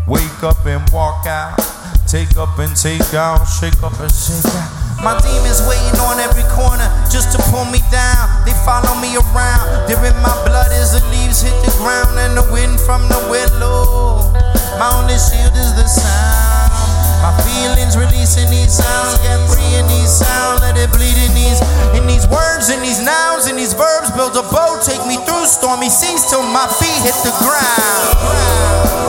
Wake up and walk out. Take up and take out. Shake up and shake out. My demons waiting on every corner just to pull me down. They follow me around. They're in my blood as the leaves hit the ground and the wind from the willow. My only shield is the sound. My feelings releasing these sounds. Get free in these sounds. Let it bleed in these words, in these nouns, in these verbs. Build a boat, take me through stormy seas till my feet hit the ground.